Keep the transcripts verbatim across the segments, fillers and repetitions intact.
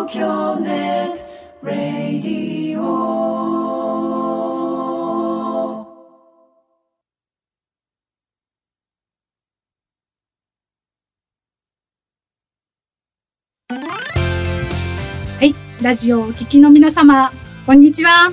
東京ネットラディオ。 はい、ラジオをお聞きの皆様、こんにちは。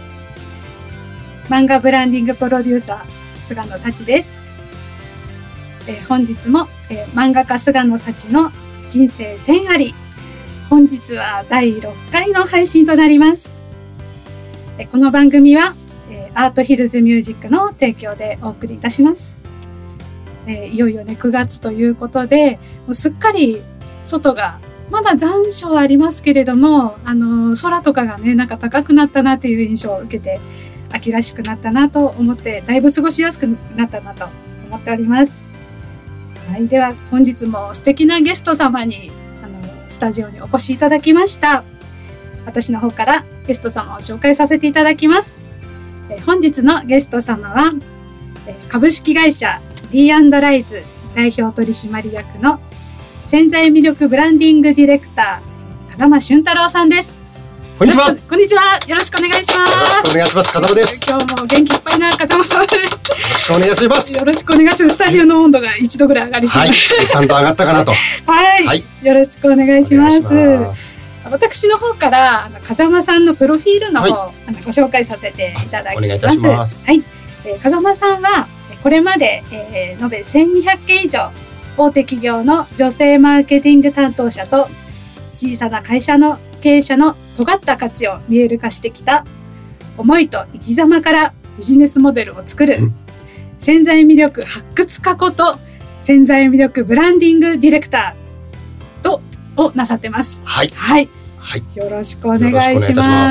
漫画ブランディングプロデューサー菅野幸です。えー、本日も、えー、漫画家菅野幸の人生天あり、本日はだいろっかいの配信となります。えー、この番組は、えー、アートヒルズミュージックの提供でお送りいたします。えー、いよいよねくがつということで、もうすっかり外がまだ残暑はありますけれども、あの空とかがねなんか高くなったなという印象を受けて、秋らしくなったなと思って、だいぶ過ごしやすくなったなと思っております。はい、では本日も素敵なゲスト様にあのスタジオにお越しいただきました。私の方からゲスト様を紹介させていただきます。え本日のゲスト様はえ株式会社 ディーアンド ライズ代表取締役の潜在魅力ブランディングディレクター風間俊太郎さんです。 こんにちは。 こんにちは。よろしくお願いします。 よろしくお願いします。風間です。 今日も元気いっぱいな風間さんで。よろしくお願いします。 よろしくお願いします。スタジオの温度が一度ぐらい上がりそう。 はい。さんど上がったかなと。 はい、はい。よろしくお願いします。 ます。 私の方からあの風間さんのプロフィールの方、はい、あのご紹介させていただきます。お願いいたします。はい。えー、風間さんはこれまで、えー、延べせんにひゃっけん以上大手企業の女性マーケティング担当者と小さな会社の経営者の尖った価値を見える化してきた思いと生き様からビジネスモデルを作る潜在魅力発掘家こと潜在魅力ブランディングディレクターとをなさってます。 はい、 はいはい、よろしくお願いします。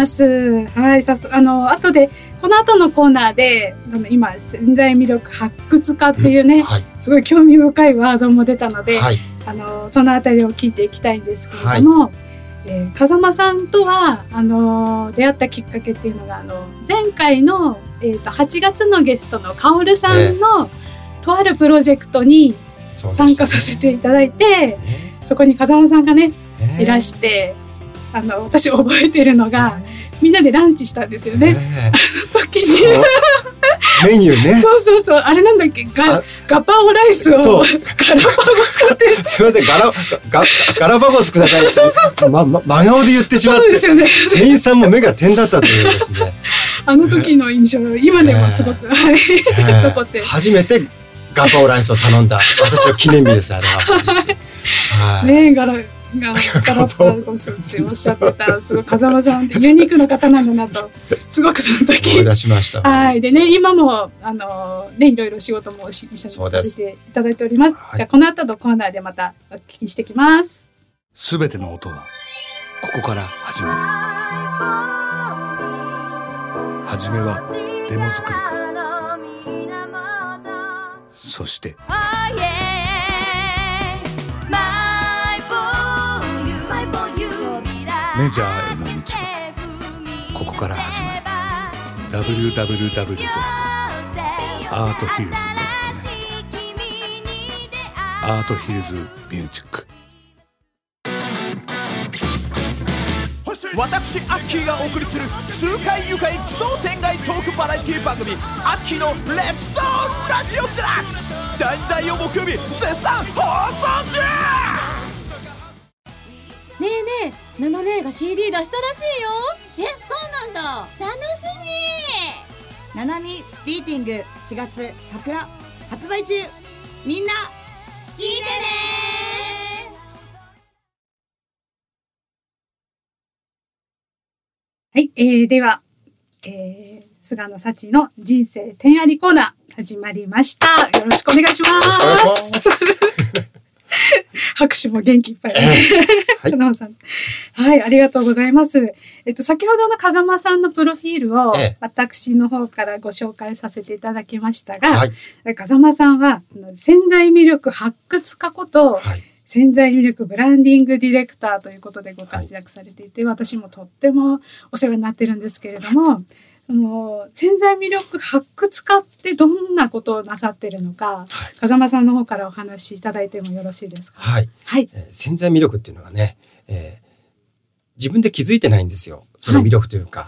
はい、早速あの後でこの後のコーナーで今潜在魅力発掘家っていうね、うんはい、すごい興味深いワードも出たので、はい、あのそのあたりを聞いていきたいんですけれども、はい、えー、風間さんとはあの出会ったきっかけっていうのがあの前回の、えー、とはちがつのゲストのカオルさんの、えー、とあるプロジェクトに参加させていただいて、えー、そこに風間さんがね、えー、いらして。あの私覚えてるのが、みんなでランチしたんですよね、えー、あの時にメニューねそうそうそう、あれなんだっけ、ガ, ガパオライスをガラパゴスってすいません、ガラガガラパゴスくださいそうそうそう、まま、真顔で言ってしまって、そうですよね、店員さんも目が点だったというですねあの時の印象、今でもすごく、えーえー、初めてガパオライスを頼んだ私は記念日です、あれは、 はい、ねえ、ガラがガラパゴスっておっしゃってた、すごい風間さんってユニークな方なんだなとすごくその時思い出しました。 はい、でね、今もあのね、いろいろ仕事も一緒にさせていただいております。じゃあこの後のコーナーでまたお聞きしてきます。 すべての音はここから始まる。はじめはデモ作りから、そしてメジャーへの道はここから始まる。 ダブリューダブリューダブリュー ドット アートヒルズ ドット ネット アートヒルズミュージック。 私アッキーがお送りする痛快愉快奇想天外トークバラエティ番組、アッキーのレッツドーンラジオデラックス、だいたいを木曜日絶賛放送中。 ねえねえ、ナナ姉が シーディー 出したらしいよ。え、そうなんだ、楽しみ。 ナナミビーティングしがつ桜発売中、みんな聞いてね。 はい、えー、では、えー、菅野幸の人生天ありコーナー始まりました。よろしくお願いします。拍手も元気いっぱい、ね、はい、風間さん、はい、ありがとうございます。えっと先ほどの風間さんのプロフィールを私の方からご紹介させていただきましたが、はい、風間さんは潜在魅力発掘家こと、はい、潜在魅力ブランディングディレクターということでご活躍されていて、はい、私もとってもお世話になってるんですけれども、はい、その潜在魅力発掘家ってどんなことをなさってるのか、はい、風間さんの方からお話しいただいてもよろしいですか。 はい、はい、えー、潜在魅力っていうのはね、えー、 自分で気づいてないんですよ。その魅力というか。はい、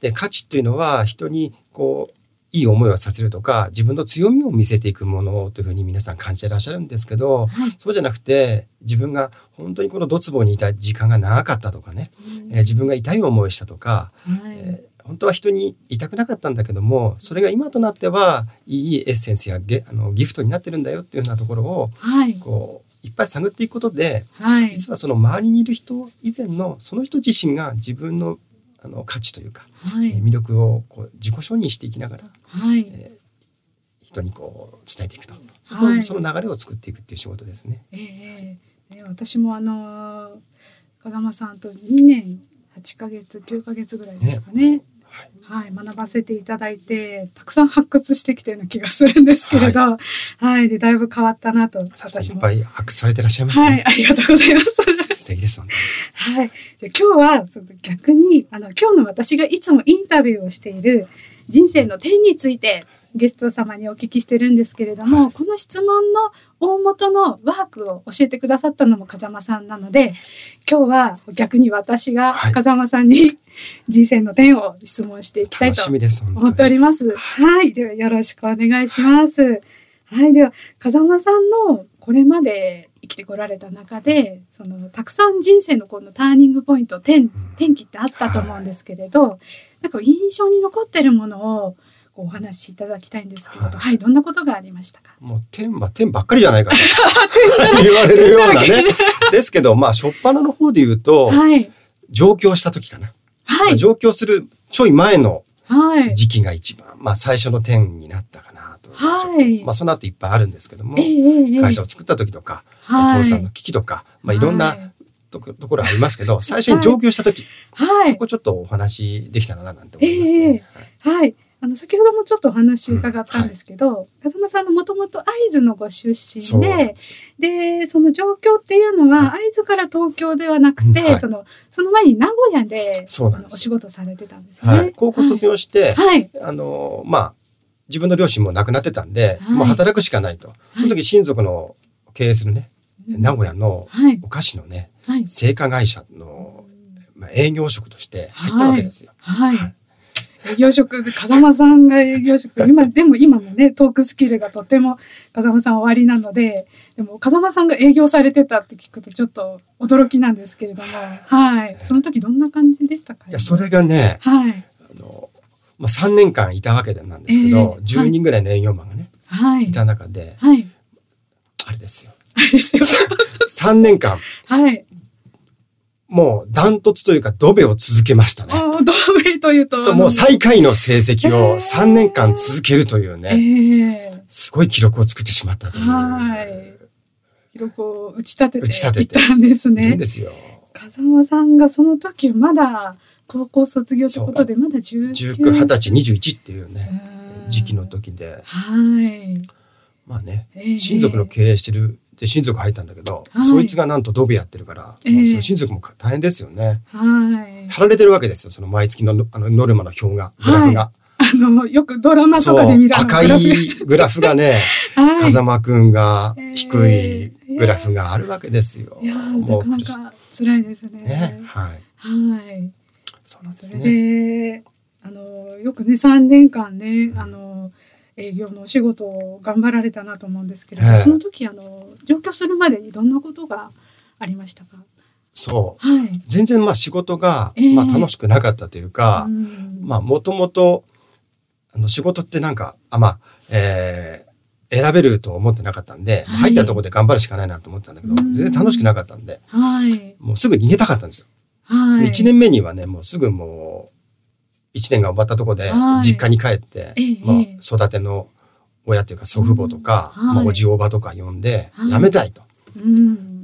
で、価値っていうのは人にこう、いい思いをさせるとか、自分の強みを見せていくものというふうに皆さん感じてらっしゃるんですけど、はい、そうじゃなくて、自分が本当にこのドツボにいた時間が長かったとかね、うん、えー、自分が痛い思いしたとか、はい、えー本当は人に痛くなかったんだけども、それが今となってはいいエッセンスやゲあのギフトになってるんだよっていうようなところを、はい、こういっぱい探っていくことで、はい、実はその周りにいる人以前のその人自身が自分の、あの価値というか、はい、えー、魅力をこう自己承認していきながら、はい、えー、人にこう伝えていくと、その、はい、その流れを作っていくっていう仕事ですね。 えー、私もあの風間さんとにねんはちかげつきゅうかげつぐらいですかね。ね、はい、学ばせていただいてたくさん発掘してきたような気がするんですけれど、はい、はい、でだいぶ変わったなと。 私もいっぱい発掘されてらっしゃいますね。 はい、ありがとうございます。 素敵です。本当に。はい、じゃ今日はその逆にあの今日の私がいつもインタビューをしている人生の点についてゲスト様にお聞きしてるんですけれども、はい、この質問の大元のワークを教えてくださったのも風間さんなので、今日は逆に私が風間さんに、はい、人生の点を質問していきたいと思っております。はい、ではよろしくお願いします。はい、では風間さんのこれまで生きてこられた中で、そのたくさん人生のこのターニングポイント、転転機ってあったと思うんですけれど、はい、なんか印象に残っているものをお話しいただきたいんですけれど、はい、はい、どんなことがありましたか？ もう点は点ばっかりじゃないかと言われるようなね。ですけど、まあ初っ端の方で言うと、はい、上京した時かな。はい、まあ、上京するちょい前の時期が一番、まあ最初の点になったかなと。はい、まあその後いっぱいあるんですけども、えー、会社を作った時とか、はい、父さんの危機とか、まあいろんなとこ、ところありますけど、最初に上京した時、はい、そこちょっとお話できたらななんて思いますね。 えー、はい。あの先ほどもちょっとお話伺ったんですけど、うん、はい、風間さんのもともと会津のご出身で、でその上京っていうのは会津から東京ではなくて、はい、そのその前に名古屋でお仕事されてたんですよね。はい、 高校卒業して、はい、あのまあ自分の両親も亡くなってたんで、はい、もう働くしかないと。その時親族の経営するね、はい、名古屋のお菓子のね、はい、製菓会社の、まあ、営業職として入ったわけですよ。はいはい、営業職で風間さんが営業職、今でも今もねトークスキルがとても風間さんおありなので、でも風間さんが営業されてたって聞くとちょっと驚きなんですけれども、はい、その時どんな感じでしたか？いやそれがね、はい、あのまあ、さんねんかんいたわけなんですけど、えー、じゅうにんぐらいの営業マンがね、はい、いた中で、はい、あれですよ。あれですよ。さんねんかん。はい。もうダントツというかドベを続けましたね。ドベというと。ともう最下位の成績をさんねんかん続けるというね、えー、すごい記録を作ってしまったという。はい。記録を打ち立てていったんですね。いいんですよ。風間さんがその時まだ高校卒業ということでまだじゅうきゅう、じゅうはたち、にじゅういちっていうね、時期の時で。はい。まあね、えー、親族の経営してるで親族入ったんだけど、はい、そいつがなんとドベやってるから、えー、その親族も大変ですよね。はい。貼られてるわけですよ、その毎月のあのノルマの表が、グラフが。はい、あのよくドラマとかで見られる赤いグラフがね、はい、風間くんが低いグラフがあるわけですよ。えー、いやもうなかなか辛いですね。ね、はい。はい。そうなんですね。それであのよくねさんねんかんね、あの営業のお仕事を頑張られたなと思うんですけれど、えー、その時あの上京するまでにどんなことがありましたか？そう、はい、全然まあ仕事が、えーまあ、楽しくなかったというか、うん、まあもともとあの仕事ってなんかあまあ、えー、選べると思ってなかったんで、はい、入ったところで頑張るしかないなと思ってたんだけど、うん、全然楽しくなかったんで、はい、もうすぐ逃げたかったんですよ。はい、いちねんめにはねもうすぐもういちねんが終わったところで実家に帰って、はい、まあ、育ての親というか祖父母とか、うん、まあ、おじおばとか呼んで、はい、辞めたいと、うん、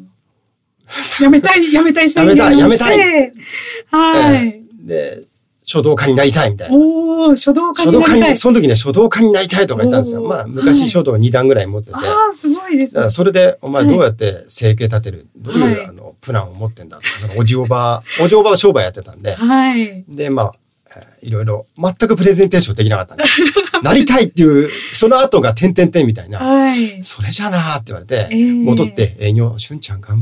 辞めたい辞めたい宣言をして辞めたい辞めたい、はい、えー、で書道家になりたいみたいな。お書道家になりたい。その時ね書道家になりたいとか言ったんですよ。まあ昔書道にだんぐらい持ってて、はい、あすごいですね。だからそれでお前どうやって生計立てる、はい、どういう、はい、あのプランを持ってんだとか、そのおじおばおじおばは商売やってたんで、はい、でまあいろいろ全くプレゼンテーションできなかったんですなりたいっていうその後が点々点みたいな、はい、それじゃなーって言われて、えー、戻って営業しゅんちゃん頑張れって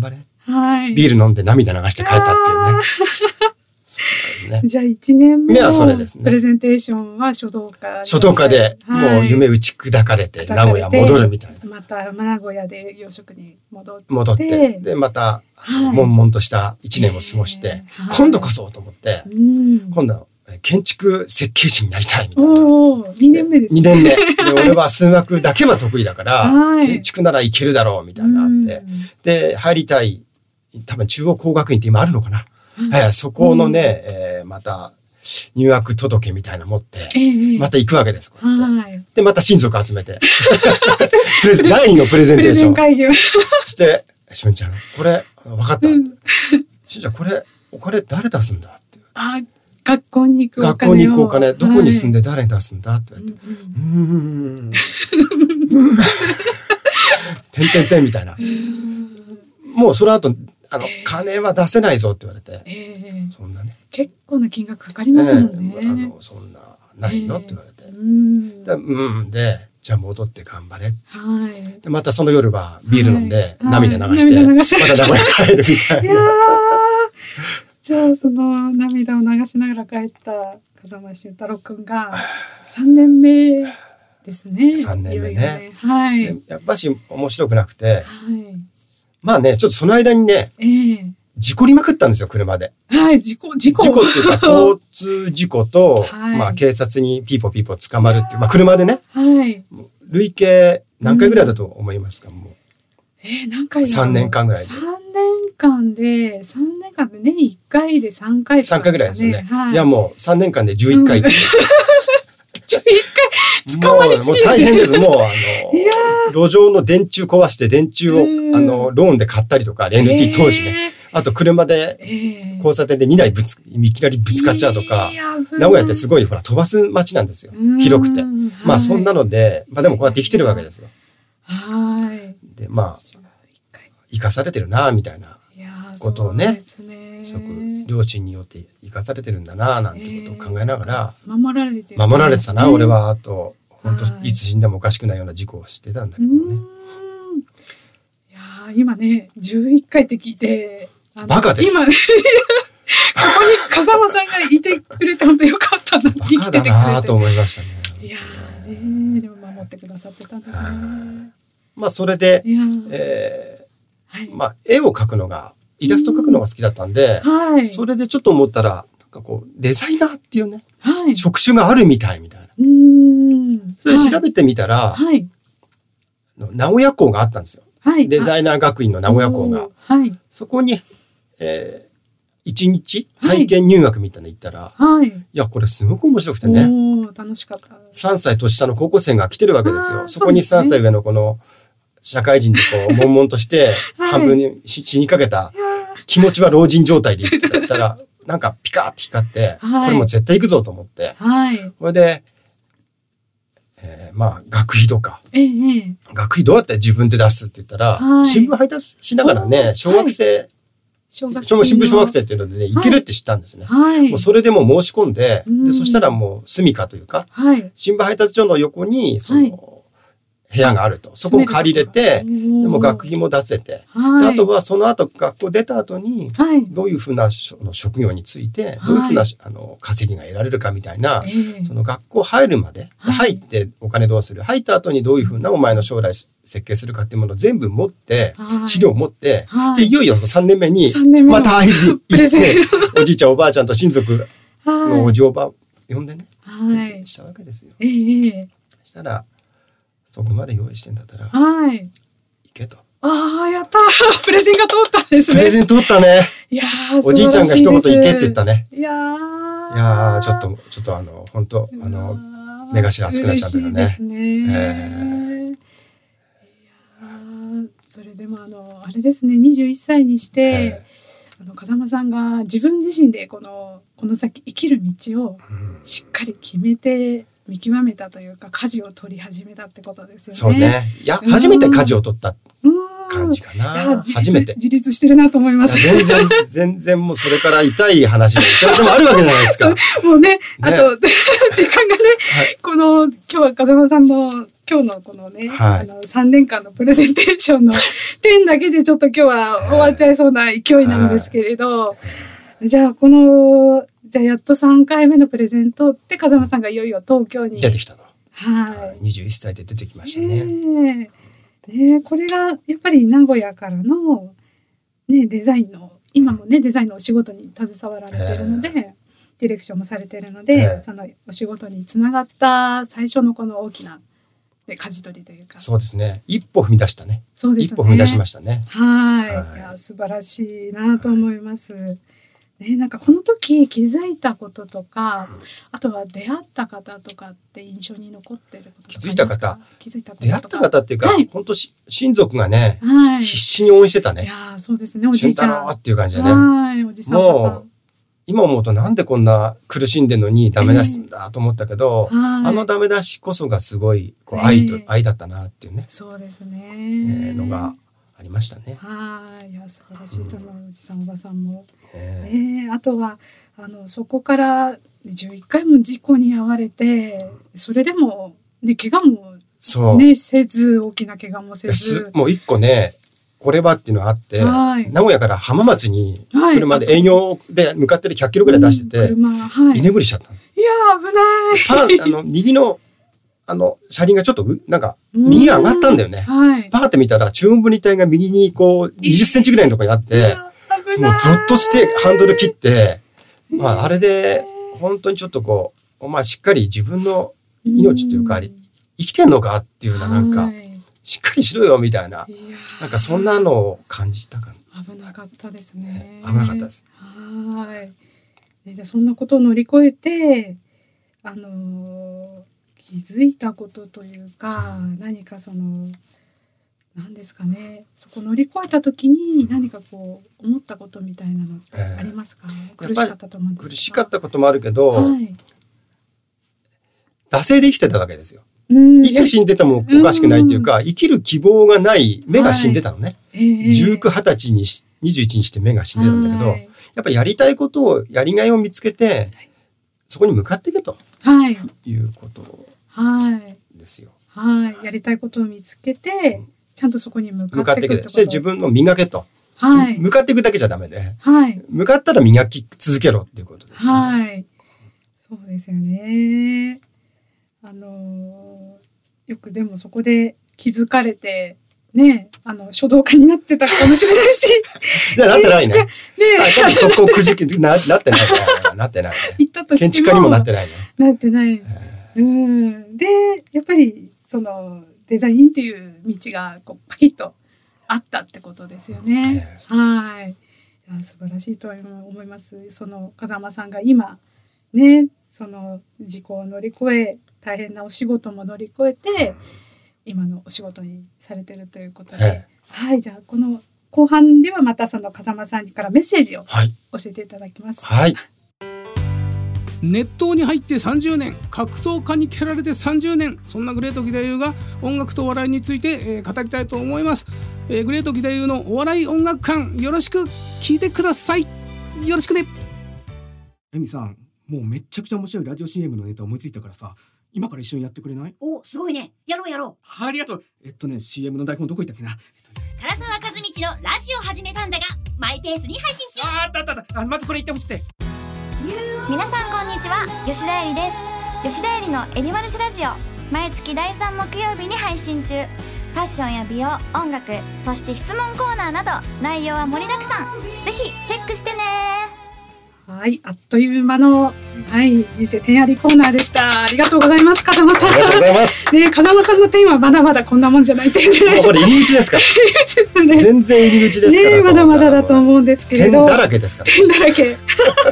はい、 ビール飲んで涙流して帰ったっていうね。そうですね。 じゃあいちねんめのそれですね。 プレゼンテーションは書道家。 書道家で、もう夢打ち砕かれて、名古屋戻るみたいな。 また名古屋で洋食に戻って。 戻って。で、また、悶々としたいちねんを過ごして、今度こそと思って、今度は建築設計士になりたいみたいな。 にねんめですね。 にねんめ。で、俺は数学だけは得意だから、建築ならいけるだろうみたいなのがあって。で、入りたい、多分中央工学院って今あるのかな。はい、そこのね、えー、また入学届みたいなの持って、えー、また行くわけです。こうやってはい、で、また親族集めて、だいにのプレゼンテーションして、しゅんちゃん、これ、分かった。うん、しゅんちゃん、これ、お金誰出すんだって。 あ、学校に行くお金を。 学校に行くお金、どこに住んで誰に出すんだって言われて、はい、うーん。てんてんてんみたいな。もうその後、あの、えー、金は出せないぞって言われて、えー、そんなね。 結構な金額かかりますもんね。 えー、あのそんなないの、えー、って言われて、うんで、うんで、じゃあ戻って頑張れって。はい、でまたその夜はビール飲んで、はい、涙流して、はい、また名古屋帰るみたいな。いやじゃあその涙を流しながら帰った風間俊太郎くんがさんねんめですね。 さんねんめね。 ねはい、 やっぱし面白くなくて。はいまあね、ちょっとその間にね、えー、事故りまくったんですよ、車で。 はい、事故、事故。 事故っていうか、交通事故と、はい、まあ警察にピーポーピーポー捕まるっていう、まあ車でね。はい。累計何回ぐらいだと思いますか、うん、もう。 えー、何回さんねんかんぐらいで。 さんねんかんで、さんねんかんで年いっかいでさんかい、ね。 さんかいぐらいですよね。はい、いやもうさんねんかんでじゅういっかいって。うんじゅういっかい捕まりすぎです。もう大変です。もうあの路上の電柱壊して電柱をあのローンで買ったりとか エヌティー 当時ね。あと車で交差点でにだいぶついきなりぶつかっちゃうとか、名古屋ってすごいほら飛ばす街なんですよ。広くて。まあそんなので、まあでもこうやって生きてるわけですよ。はい。でまあ生かされてるなみたいなことをね。すごく両親によって生かされてるんだななんてことを考えながら、 えー、守られて守られてたな、俺は。あと本当いつ死んでもおかしくないような事故をしてたんだけどもね。 いや今ねじゅういっかいって聞いてバカです。 今ねここに風間さんがいてくれて本当よかったな。 バカだなと思いましたね。 いやねでも守ってくださってたんですね。 まあそれで、えーはい、まあ絵を描くのがイラスト描くのが好きだったんで、はい、それでちょっと思ったらなんかこうデザイナーっていうね、はい、職種があるみたいみたいな。うーんそれ調べてみたら、はい、名古屋校があったんですよ。はい、デザイナー学院の名古屋校が、はい、そこに、えー、いちにち体験入学みたいなの行ったら、はい、いやこれすごく面白くてね。 お楽しかった。 さんさい年下の高校生が来てるわけですよ。そこにさんさい上のこの社会人でこう悶々として半分に死にかけた気持ちは老人状態で行ってたらなんかピカーって光って、はい、これも絶対行くぞと思って、はい、これで、えー、まあ学費とか、ええ、学費どうやって自分で出すって言ったら、はい、新聞配達しながらね小学生、はい、小学新聞小学生っていうのでね行けるって知ったんですね、はい、もうそれでも申し込んで、でそしたらもう住みかというか、はい、新聞配達所の横にその、はい部屋があると。そこも借りれて、でも学費も出せて、はい、あとはその後学校出た後に、はい、どういうふうな職業について、どういうふうな、はい、あの稼ぎが得られるかみたいな、えー、その学校入るまで、はい、入ってお金どうする、入った後にどういうふうなお前の将来設計するかっていうものを全部持って、はい、資料を持って、はい、でいよいよさんねんめにまた会津行っておじいちゃんおばあちゃんと親族のおじおば呼んでね、はい、したわけですよ。えー、そしたらそこまで用意してんだったら、はい、行けと。 ああ、やったー。プレゼンが通ったんですね。 プレゼン通ったね。いやおじいちゃんが一言行けって言ったね。いやー。いやー、ちょっと、ちょっとあの、本当あの、目頭熱くなっちゃうんだよね。ですね。えー、いやそれでもあの、あれですね、にじゅういっさいにして、えー、あの、風間さんが自分自身でこの、この先生きる道をしっかり決めて、見極めたというか舵を取り始めたってことですよね。 そうね。いや、初めて舵を取った感じかな。初めて。 自立してるなと思います。 全然、全然もうそれから痛い話がいくらでもあるわけじゃないですか。 もうね、あと、時間がね、はい、この、今日は風間さんの今日のこのね、 はい、 あのさんねんかんのプレゼンテーションの点だけでちょっと今日は終わっちゃいそうな勢いなんですけれど、はい、じゃあこのじゃあやっとさんかいめのプレゼントって風間さんがいよいよ東京に出てきたの。 はい、 にじゅういっさいで出てきましたね。 えーね、これがやっぱり名古屋からの、ね、デザインの今もねデザインのお仕事に携わられているので、えー、ディレクションもされているので、えー、そのお仕事につながった最初のこの大きな、ね、舵取りというか。 そうですね、一歩踏み出したね。 そうですね、 一歩踏み出しましたね。 はい、 はい、 いや素晴らしいなと思います、はいね、なんかこの時気づいたこととか、あとは出会った方とかって印象に残ってることとか気づいた方、 気づいたこととか出会った方っていうか、はい、本当親族がね、 はい、 必死に応援してたね。 いやそうですね、おじいちゃん俊太郎っていう感じでね。 はい、おじさんおばさん。もう今思うとなんでこんな苦しんでるのにダメ出しんだと思ったけど、えー、あのダメ出しこそがすごいこう愛と、えー、愛だったなっていうね。 そうですね。 えー、のがありましたね。 はい、いや素晴らしいと思う、うん、おじさんおばさんも。 えーえー、あとはあのそこからじゅういっかいも事故に遭われて、それでもね怪我もそうねせず、大きな怪我もせず、 もう一個ねこれはっていうのがあって、はい、名古屋から浜松に車で営業で向かってるひゃっキロぐらい出してて、うんはい、居眠りしちゃったの。 いや危ない。 パンあの右のあの車輪がちょっとなんか右が上がったんだよね。はい、パーって見たら中音分離帯が右にこうにじゅっセンチぐらいのところにあって、もうゾッとしてハンドル切って、まああれで本当にちょっとこうお前しっかり自分の命というか生きてんのかっていうようななんかしっかりしろよみたいななんかそんなのを感じたかな。 危なかったですね。 危なかったです。 はい。じゃあそんなことを乗り越えてあのー、気づいたことというか何かその何ですかね、そこ乗り越えた時に何かこう思ったことみたいなのありますか？えー、苦しかったと思うんですか？ 苦しかったこともあるけど、はい、惰性で生きてたわけですよ。いつ死んでてもおかしくないっていうか、生きる希望がない目が死んでたのね。はい、じゅうきゅう、はたちににじゅういちにして目が死んでたんだけど、はい、やっぱやりたいことをやりがいを見つけてそこに向かっていけと、はい、いうことですよ。 はい、やりたいことを見つけて、うん、ちゃんとそこに向かっていくってこと。 そして自分の磨けと、 はい、 向かっていくだけじゃダメで、 はい、 向かったら磨き続けろっていうことですよね。 はい、そうですよね。あのー、よくでもそこで気づかれてね、あの書道家になってたかもしれないしいやなってないね。ね多分そこくじきななってないね。なってないね。 言ったとしても建築家にもなってないね。 なってない。うんでやっぱりそのデザインっていう道がこうパキッとあったってことですよね。はい。いや素晴らしいと思います。その風間さんが今ねその事故を乗り越え大変なお仕事も乗り越えて今のお仕事にされてるということで、はい、はい、じゃあこの後半ではまたその風間さんからメッセージを教えていただきます。 はい。 熱湯に入ってさんじゅうねん、格闘家に蹴られてさんじゅうねん、そんなグレート義太夫が音楽とお笑いについて、えー、語りたいと思います、えー、グレート義太夫のお笑い音楽館、よろしく聞いてください。よろしくね。 エミさん、もうめっちゃくちゃ面白いラジオ シーエム のネタ思いついたからさ、今から一緒にやってくれない？ お、すごいね。やろうやろう。ありがとう。えっとね シーエム の台本どこ行ったっけな、えっとね、 唐沢和道のラジオ始めたんだがマイペースに配信中。 ああったあったあった。あ、まずこれ言ってほしくて。 皆さんこんにちは、吉田えりです。吉田えりのえりまるしラジオ、毎月だいさん木曜日に配信中。ファッションや美容、音楽、そして質問コーナーなど内容は盛りだくさん。ぜひチェックしてね。 はい、あっという間の、はい、人生点ありコーナーでした。ありがとうございます、風間さん。 ありがとうございます。 ね、風間さんの点はまだまだこんなもんじゃないっていうね。 もうこれ入り口ですから。入り口ですね。全然入り口ですから。 ね、まだまだだと思うんですけれど。 点だらけですから。 点だらけ。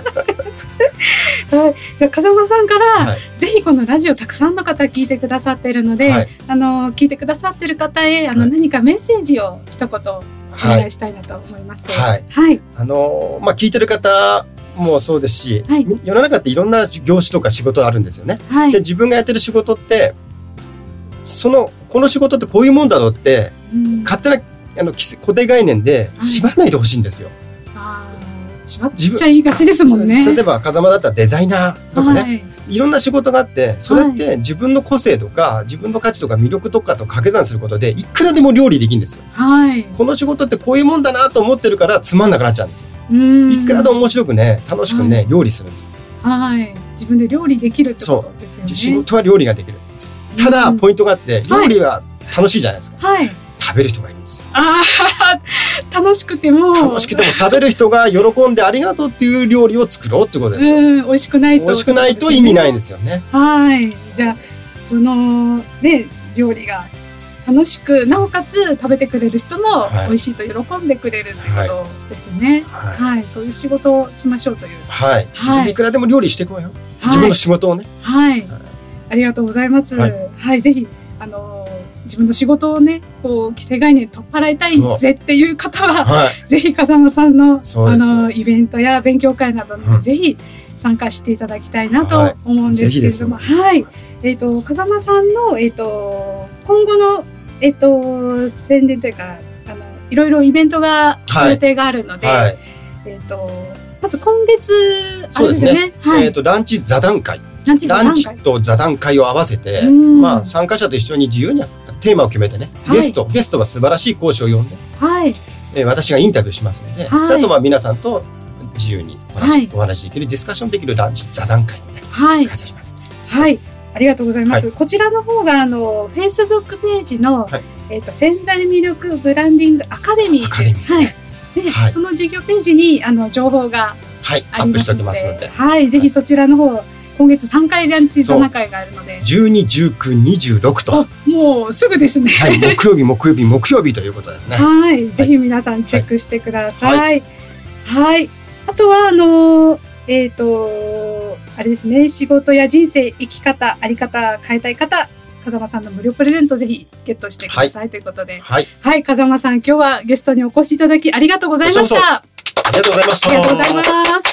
はい、じゃあ風間さんから、はい、ぜひこのラジオたくさんの方聞いてくださっているので、はい、あの聞いてくださっている方へあの、はい、何かメッセージを一言お願いしたいなと思います。 はい。はい、あのまあ聞いてる方もそうですし、はい、世の中っていろんな業種とか仕事あるんですよね。はい、で自分がやってる仕事ってそのこの仕事ってこういうもんだろうって、うん、勝手なあの固定概念で縛らないでほしいんですよ。はい、 あ縛っちゃいがちですもんね。 例えば風間だったらデザイナーとかね、はい、 いろんな仕事があって、それって自分の個性とか自分の価値とか魅力とかと掛け算することでいくらでも料理できるんですよ、 はい、 この仕事ってこういうもんだなと思ってるからつまんなくなっちゃうんですよ。うんいくらでも面白くね楽しくね、はい、料理するんですよ。 はい、自分で料理できるってことですよね。 仕事は料理ができる。ただポイントがあって料理は楽しいじゃないですか、はい、食べる人がいるんですよ。 あ楽しくても楽しくても食べる人が喜んでありがとうっていう料理を作ろうってことですよ。 うん美味しくないと、 美味しくないと意味ないんですよね。 はいじゃあそのね料理が楽しくなおかつ食べてくれる人も美味しいと喜んでくれるってことですね。はい、はいはい、そういう仕事をしましょうという。 はい、はい、自分でいくらでも料理していこうよ、はい、自分の仕事をね。 はい、はい、ありがとうございます。はい、はい、ぜひあの自分の仕事をねこう既成概念取っ払いたいぜっていう方は、はい、ぜひ風間さん の, あのイベントや勉強会などにもぜひ参加していただきたいなと思うんですけれども、はい、はいえー、と風間さんの、えー、と今後の、えー、と宣伝というかあのいろいろイベントが、はい、予定があるので、はいえー、とまず今月あれですよね。そうですね、はい、えー、とランチ座談会ランチ, ランチと座談会を合わせて、まあ、参加者と一緒に自由にテーマを決めてね、はい、ゲストゲストは素晴らしい講師を呼んで、はいえー、私がインタビューしますので、はい、その後は皆さんと自由にお話、はい、お話できるディスカッションできるランチ座談会を、ねはい、開催します。 はい、ありがとうございます。はい、こちらの方があの Facebook ページの、はいえー、と潜在魅力ブランディングアカデミー、アカデミーはいではい、その事業ページにあの情報がありますので、はい、アップしておきますので、はい、ぜひそちらの方今月さんかいランチ座談会があるのでじゅうに、じゅうく、にじゅうろくともうすぐですね。 はい、木曜日木曜日木曜日ということですね。 はい、ぜひ皆さんチェックしてください。はい、はい、あとはあのえっ、ー、とあれですね、仕事や人生生き方あり方変えたい方、風間さんの無料プレゼントぜひゲットしてください、はい、ということで、はい、はい、風間さん今日はゲストにお越しいただきありがとうございました。 ありがとうございました。 ありがとうございます。